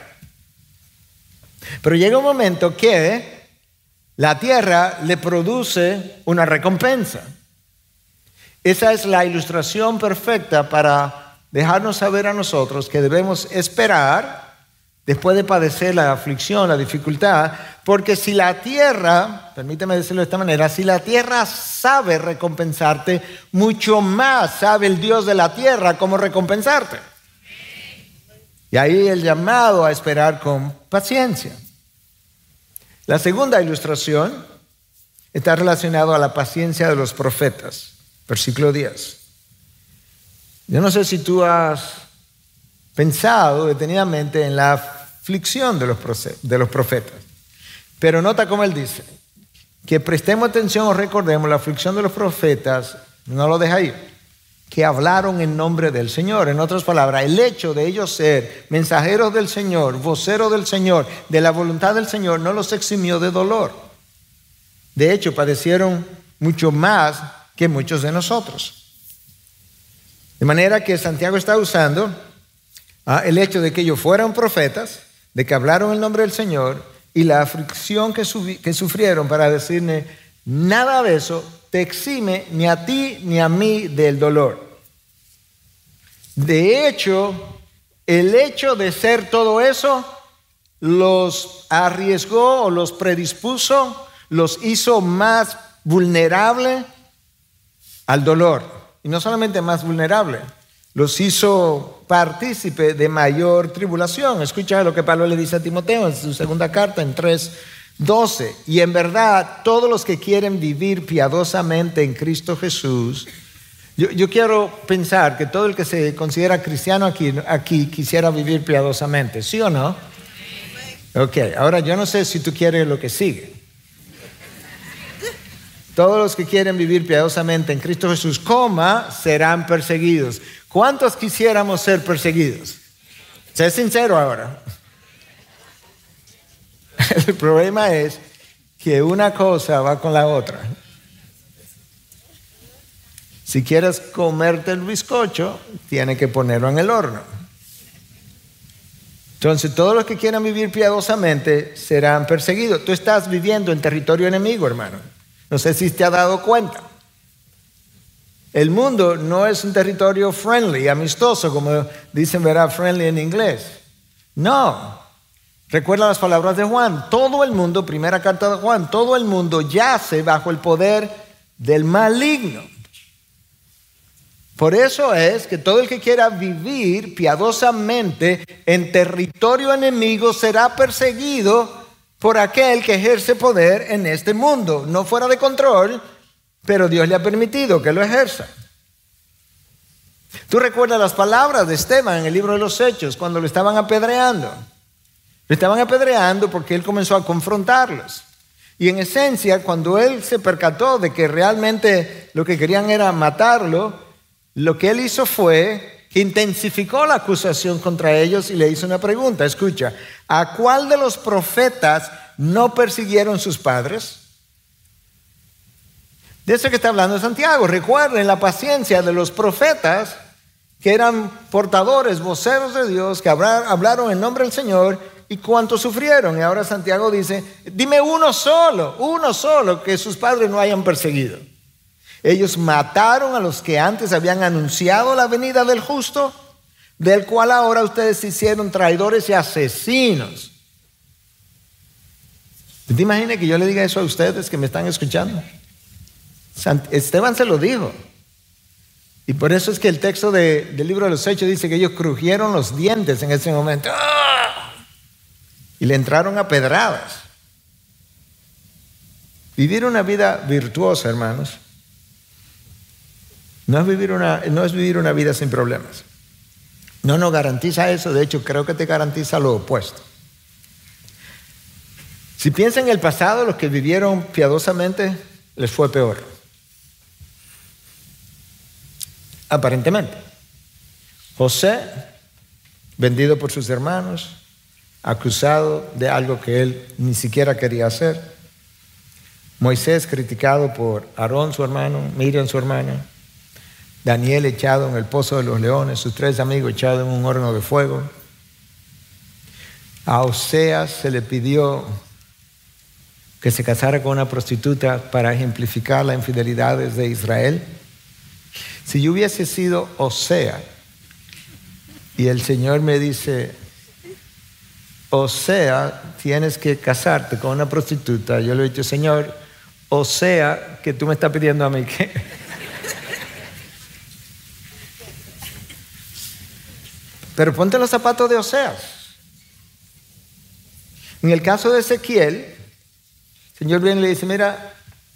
Pero llega un momento que la tierra le produce una recompensa. Esa es la ilustración perfecta para dejarnos saber a nosotros que debemos esperar después de padecer la aflicción, la dificultad, porque si la tierra, permíteme decirlo de esta manera, si la tierra sabe recompensarte, mucho más sabe el Dios de la tierra cómo recompensarte. Y ahí el llamado a esperar con paciencia. La segunda ilustración está relacionada a la paciencia de los profetas. Versículo 10. Yo no sé si tú has pensado detenidamente en la aflicción de los profetas, pero nota cómo él dice, que prestemos atención o recordemos la aflicción de los profetas, no lo deja ahí, que hablaron en nombre del Señor. En otras palabras, el hecho de ellos ser mensajeros del Señor, voceros del Señor, de la voluntad del Señor, no los eximió de dolor. De hecho, padecieron mucho más que muchos de nosotros. De manera que Santiago está usando el hecho de que ellos fueran profetas, de que hablaron en nombre del Señor y la aflicción que sufrieron para decirle, nada de eso te exime ni a ti ni a mí del dolor. De hecho, el hecho de ser todo eso los arriesgó o los predispuso, los hizo más vulnerables al dolor. Y no solamente más vulnerable, los hizo partícipe de mayor tribulación. Escucha lo que Pablo le dice a Timoteo en su segunda carta en 3:12. Y en verdad, todos los que quieren vivir piadosamente en Cristo Jesús, yo quiero pensar que todo el que se considera cristiano aquí quisiera vivir piadosamente, ¿sí o no? Ok, ahora yo no sé si tú quieres lo que sigue. Todos los que quieren vivir piadosamente en Cristo Jesús, serán perseguidos. ¿Cuántos quisiéramos ser perseguidos? Sé sincero ahora. El problema es que una cosa va con la otra. Si quieres comerte el bizcocho, tienes que ponerlo en el horno. Entonces, todos los que quieran vivir piadosamente serán perseguidos. Tú estás viviendo en territorio enemigo, hermano. No sé si te has dado cuenta. El mundo no es un territorio friendly, amistoso, como dicen, ¿verdad? Friendly en inglés. No. Recuerda las palabras de Juan. Todo el mundo, primera carta de Juan, todo el mundo yace bajo el poder del maligno. Por eso es que todo el que quiera vivir piadosamente en territorio enemigo será perseguido por aquel que ejerce poder en este mundo. No fuera de control, pero Dios le ha permitido que lo ejerza. Tú recuerdas las palabras de Esteban en el libro de los Hechos cuando lo estaban apedreando. Lo estaban apedreando porque él comenzó a confrontarlos. Y en esencia, cuando él se percató de que realmente lo que querían era matarlo, lo que él hizo fue que intensificó la acusación contra ellos y le hizo una pregunta. Escucha, ¿a cuál de los profetas no persiguieron sus padres? De eso que está hablando Santiago. Recuerden la paciencia de los profetas que eran portadores, voceros de Dios, que hablaron en nombre del Señor y cuánto sufrieron. Y ahora Santiago dice, dime uno solo que sus padres no hayan perseguido. Ellos mataron a los que antes habían anunciado la venida del justo, del cual ahora ustedes se hicieron traidores y asesinos. ¿Te imaginas que yo le diga eso a ustedes que me están escuchando? Esteban se lo dijo. Y por eso es que el texto del libro de los Hechos dice que ellos crujieron los dientes en ese momento. ¡Ah! Y le entraron a pedradas. Vivir una vida virtuosa, hermanos, no es vivir una vida sin problemas. No nos garantiza eso. De hecho, creo que te garantiza lo opuesto. Si piensan en el pasado, los que vivieron piadosamente les fue peor. Aparentemente. José, vendido por sus hermanos, acusado de algo que él ni siquiera quería hacer. Moisés criticado por Aarón, su hermano, Miriam, su hermana. Daniel echado en el pozo de los leones, sus 3 amigos echados en un horno de fuego. A Oseas se le pidió que se casara con una prostituta para ejemplificar las infidelidades de Israel. Si yo hubiese sido Osea y el Señor me dice, Osea, tienes que casarte con una prostituta, yo le he dicho, Señor, Osea, que tú me estás pidiendo a mí que... Pero ponte los zapatos de Oseas. En el caso de Ezequiel, el Señor viene y le dice, mira,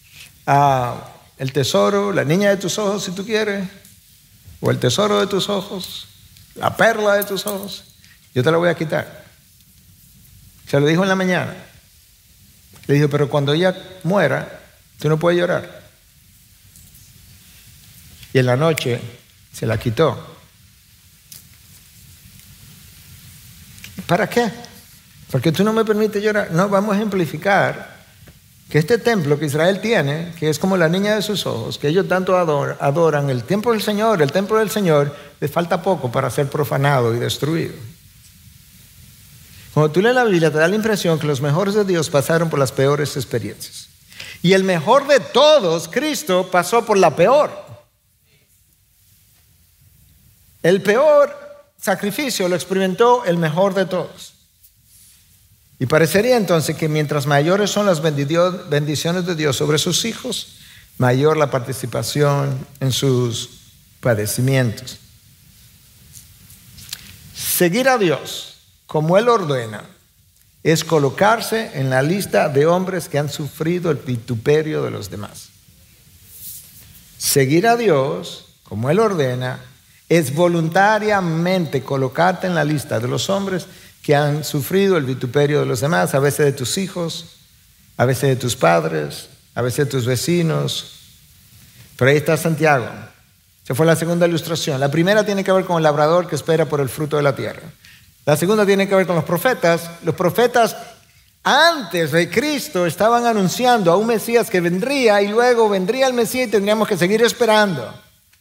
el tesoro, la niña de tus ojos si tú quieres, o el tesoro de tus ojos, la perla de tus ojos, yo te la voy a quitar. Se lo dijo en la mañana. Le dijo, pero cuando ella muera, tú no puedes llorar. Y en la noche se la quitó. ¿Para qué? Porque tú no me permites llorar. No, vamos a ejemplificar que este templo que Israel tiene, que es como la niña de sus ojos, que ellos tanto adoran, el templo del Señor, le falta poco para ser profanado y destruido. Cuando tú lees la Biblia te da la impresión que los mejores de Dios pasaron por las peores experiencias. Y el mejor de todos, Cristo, pasó por la peor. El peor sacrificio lo experimentó el mejor de todos. Y parecería entonces que mientras mayores son las bendiciones de Dios sobre sus hijos, mayor la participación en sus padecimientos. Seguir a Dios como Él ordena es colocarse en la lista de hombres que han sufrido el vituperio de los demás. Seguir a Dios como Él ordena es voluntariamente colocarte en la lista de los hombres que han sufrido el vituperio de los demás, a veces de tus hijos, a veces de tus padres, a veces de tus vecinos. Pero ahí está Santiago. Esa fue la segunda ilustración. La primera tiene que ver con el labrador que espera por el fruto de la tierra. La segunda tiene que ver con los profetas. Los profetas antes de Cristo estaban anunciando a un Mesías que vendría y luego vendría el Mesías y tendríamos que seguir esperando.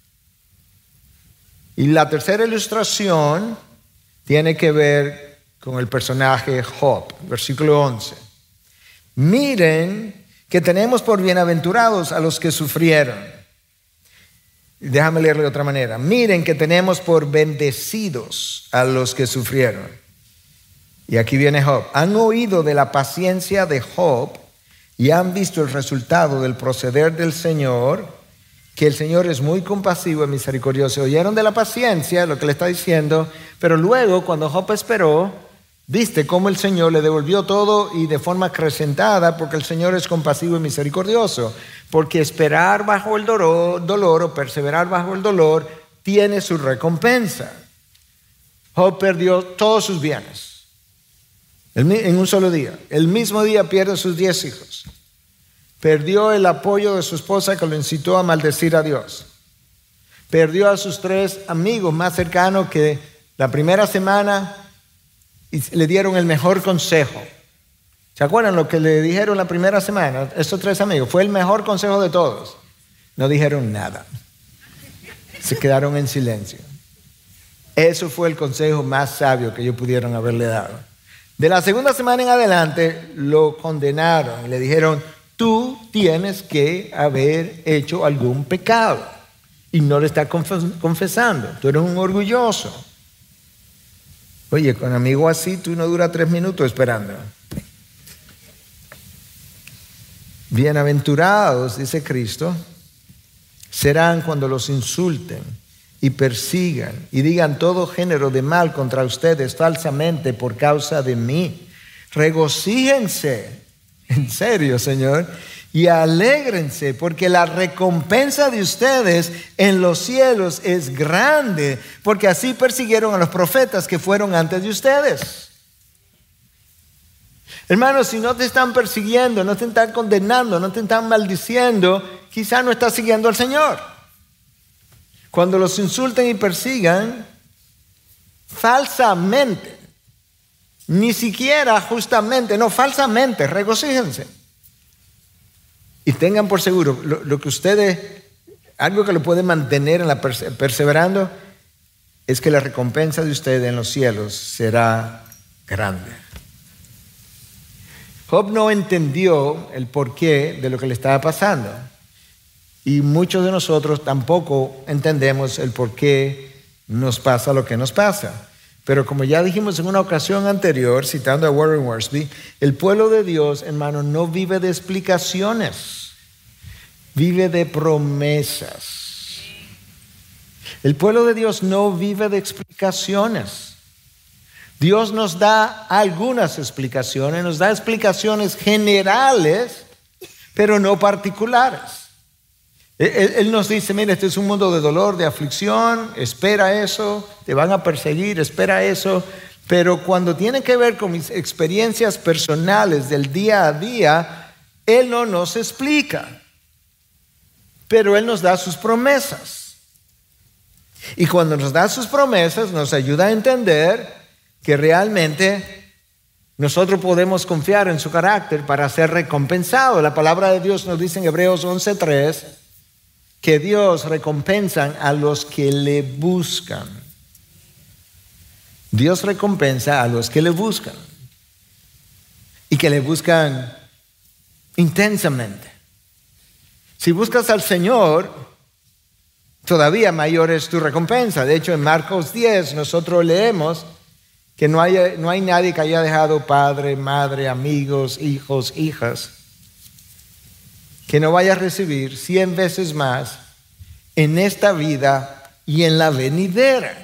Y la tercera ilustración tiene que ver con el personaje Job, versículo 11. Miren que tenemos por bienaventurados a los que sufrieron. Déjame leerlo de otra manera. Miren que tenemos por bendecidos a los que sufrieron. Y aquí viene Job. Han oído de la paciencia de Job y han visto el resultado del proceder del Señor, que el Señor es muy compasivo y misericordioso. Oyeron de la paciencia, lo que le está diciendo, pero luego cuando Job esperó, viste cómo el Señor le devolvió todo y de forma acrecentada, porque el Señor es compasivo y misericordioso. Porque esperar bajo el dolor o perseverar bajo el dolor tiene su recompensa. Job perdió todos sus bienes en un solo día. El mismo día pierde sus 10 hijos. Perdió el apoyo de su esposa que lo incitó a maldecir a Dios. Perdió a sus 3 amigos más cercanos que la primera semana le dieron el mejor consejo. ¿Se acuerdan lo que le dijeron la primera semana? Estos 3 amigos, fue el mejor consejo de todos. No dijeron nada. Se quedaron en silencio. Eso fue el consejo más sabio que ellos pudieron haberle dado. De la segunda semana en adelante lo condenaron y le dijeron: tú tienes que haber hecho algún pecado y no le estás confesando. Tú eres un orgulloso. Oye, con amigo así tú no duras 3 minutos esperando. Bienaventurados, dice Cristo, serán cuando los insulten y persigan y digan todo género de mal contra ustedes falsamente por causa de mí. Regocíjense, en serio, Señor, y alégrense, porque la recompensa de ustedes en los cielos es grande, porque así persiguieron a los profetas que fueron antes de ustedes. Hermanos, si no te están persiguiendo, no te están condenando, no te están maldiciendo, quizás no estás siguiendo al Señor. Cuando los insulten y persigan falsamente, ni siquiera justamente, no, falsamente, regocíjense. Y tengan por seguro, lo que ustedes, algo que lo puede mantener en la perseverando, es que la recompensa de ustedes en los cielos será grande. Job no entendió el porqué de lo que le estaba pasando. Y muchos de nosotros tampoco entendemos el porqué nos pasa lo que nos pasa. Pero como ya dijimos en una ocasión anterior, citando a Warren Wiersbe, el pueblo de Dios, hermano, no vive de explicaciones, vive de promesas. El pueblo de Dios no vive de explicaciones. Dios nos da algunas explicaciones, nos da explicaciones generales, pero no particulares. Él nos dice: mira, este es un mundo de dolor, de aflicción, espera eso, te van a perseguir, espera eso. Pero cuando tiene que ver con mis experiencias personales del día a día, Él no nos explica, pero Él nos da sus promesas. Y cuando nos da sus promesas, nos ayuda a entender que realmente nosotros podemos confiar en su carácter para ser recompensados. La palabra de Dios nos dice en Hebreos 11:3 que Dios recompensa a los que le buscan. Dios recompensa a los que le buscan y que le buscan intensamente. Si buscas al Señor, todavía mayor es tu recompensa. De hecho, en Marcos 10 nosotros leemos que no hay nadie que haya dejado padre, madre, amigos, hijos, hijas, que no vaya a recibir 100 veces más en esta vida y en la venidera.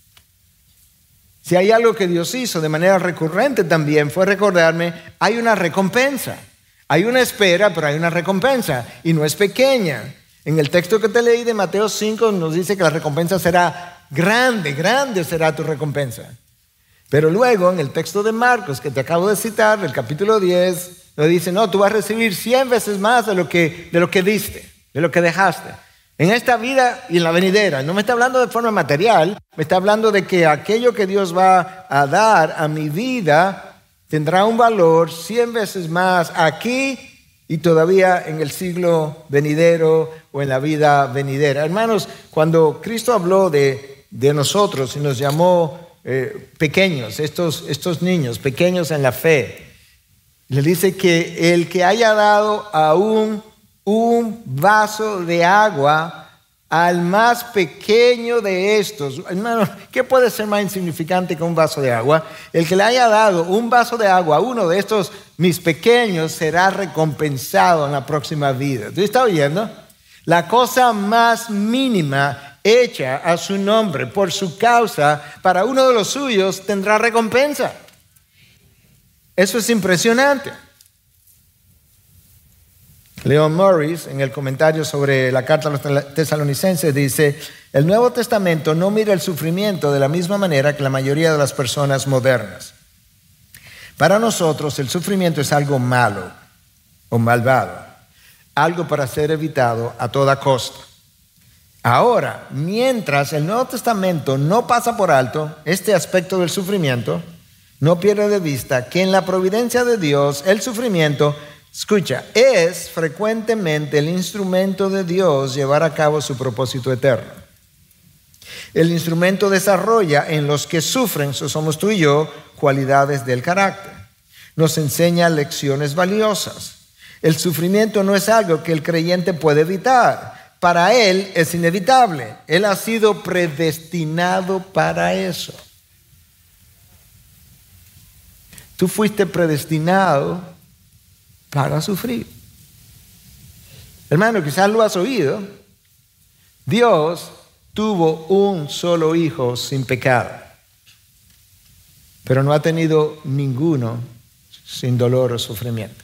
Si hay algo que Dios hizo de manera recurrente también fue recordarme, hay una recompensa. Hay una espera, pero hay una recompensa y no es pequeña. En el texto que te leí de Mateo 5 nos dice que la recompensa será grande, grande será tu recompensa. Pero luego en el texto de Marcos que te acabo de citar, del capítulo 10, nos dice: no, tú vas a recibir 100 veces más de lo que diste, de lo que dejaste. En esta vida y en la venidera. No me está hablando de forma material, me está hablando de que aquello que Dios va a dar a mi vida tendrá un valor 100 veces más aquí y todavía en el siglo venidero o en la vida venidera. Hermanos, cuando Cristo habló de nosotros y nos llamó pequeños, estos niños pequeños en la fe, le dice que el que haya dado aún un vaso de agua al más pequeño de estos. Hermano, ¿qué puede ser más insignificante que un vaso de agua? El que le haya dado un vaso de agua a uno de estos mis pequeños será recompensado en la próxima vida. ¿Tú estás oyendo? La cosa más mínima hecha a su nombre, por su causa, para uno de los suyos, tendrá recompensa. Eso es impresionante. Leon Morris, en el comentario sobre la carta a los tesalonicenses, dice: el Nuevo Testamento no mira el sufrimiento de la misma manera que la mayoría de las personas modernas. Para nosotros el sufrimiento es algo malo o malvado, algo para ser evitado a toda costa. Ahora, mientras el Nuevo Testamento no pasa por alto este aspecto del sufrimiento, no pierde de vista que en la providencia de Dios el sufrimiento, escucha, es frecuentemente el instrumento de Dios llevar a cabo su propósito eterno. El instrumento desarrolla en los que sufren, eso somos tú y yo, cualidades del carácter. Nos enseña lecciones valiosas. El sufrimiento no es algo que el creyente puede evitar. Para él es inevitable. Él ha sido predestinado para eso. Tú fuiste predestinado para sufrir. Hermano, quizás lo has oído. Dios tuvo un solo hijo sin pecado, pero no ha tenido ninguno sin dolor o sufrimiento.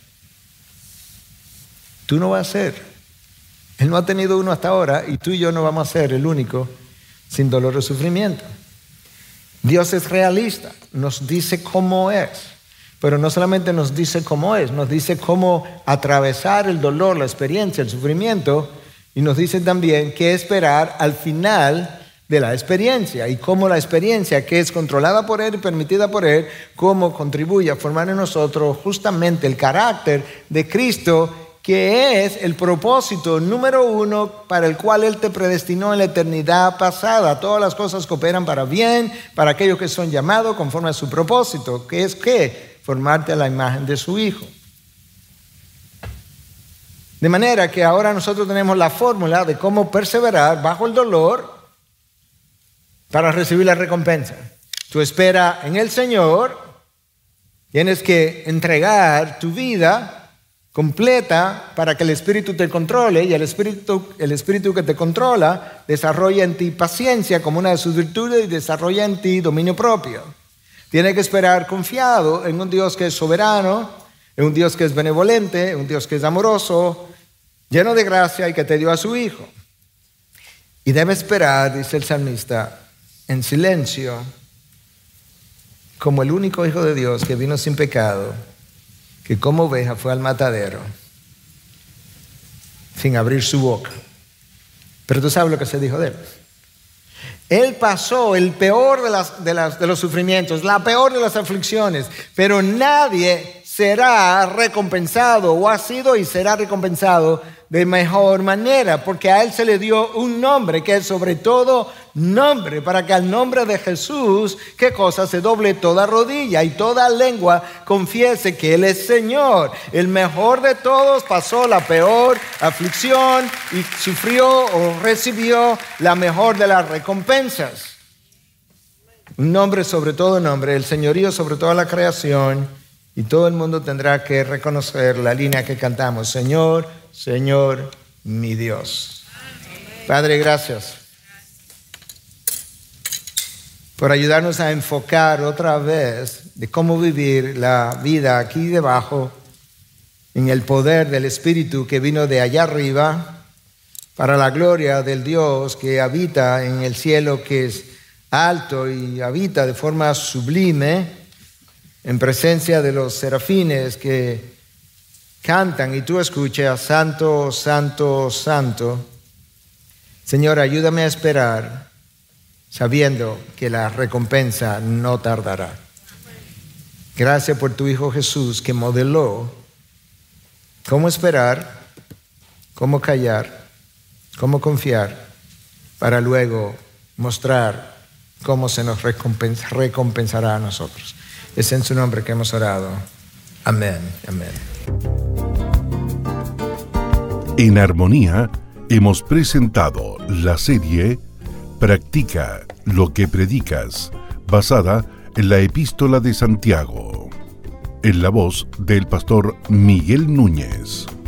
Tú no vas a ser. Él no ha tenido uno hasta ahora y tú y yo no vamos a ser el único sin dolor o sufrimiento. Dios es realista, nos dice cómo es. Pero no solamente nos dice cómo es, nos dice cómo atravesar el dolor, la experiencia, el sufrimiento, y nos dice también qué esperar al final de la experiencia y cómo la experiencia, que es controlada por Él y permitida por Él, cómo contribuye a formar en nosotros justamente el carácter de Cristo, que es el propósito número uno para el cual Él te predestinó en la eternidad pasada. Todas las cosas cooperan para bien, para aquellos que son llamados conforme a su propósito, que es ¿qué? Formarte a la imagen de su Hijo. De manera que ahora nosotros tenemos la fórmula de cómo perseverar bajo el dolor para recibir la recompensa. Tú esperas en el Señor, tienes que entregar tu vida completa para que el Espíritu te controle, y el Espíritu que te controla desarrolla en ti paciencia como una de sus virtudes y desarrolla en ti dominio propio. Tienes que esperar confiado en un Dios que es soberano, en un Dios que es benevolente, en un Dios que es amoroso, lleno de gracia y que te dio a su Hijo. Y debe esperar, dice el salmista, en silencio, como el único Hijo de Dios que vino sin pecado, que como oveja fue al matadero, sin abrir su boca. Pero tú sabes lo que se dijo de él. Él pasó el peor de los sufrimientos, la peor de las aflicciones, pero nadie será recompensado o ha sido y será recompensado de mejor manera, porque a Él se le dio un nombre que es sobre todo nombre, para que al nombre de Jesús, ¿qué cosa? Se doble toda rodilla y toda lengua confiese que Él es Señor. El mejor de todos pasó la peor aflicción y sufrió o recibió la mejor de las recompensas. Un nombre sobre todo nombre, el señorío sobre toda la creación, y todo el mundo tendrá que reconocer la línea que cantamos: Señor, Señor, mi Dios. Padre, gracias por ayudarnos a enfocar otra vez de cómo vivir la vida aquí debajo en el poder del Espíritu que vino de allá arriba para la gloria del Dios que habita en el cielo, que es alto y habita de forma sublime en presencia de los serafines que cantan y tú escuchas: Santo, Santo, Santo. Señor, ayúdame a esperar sabiendo que la recompensa no tardará. Gracias por tu Hijo Jesús, que modeló cómo esperar, cómo callar, cómo confiar, para luego mostrar cómo se nos recompensará a nosotros. Es en su nombre que hemos orado. Amén. Amén. En Armonía hemos presentado la serie Practica lo que predicas, basada en la Epístola de Santiago, en la voz del pastor Miguel Núñez.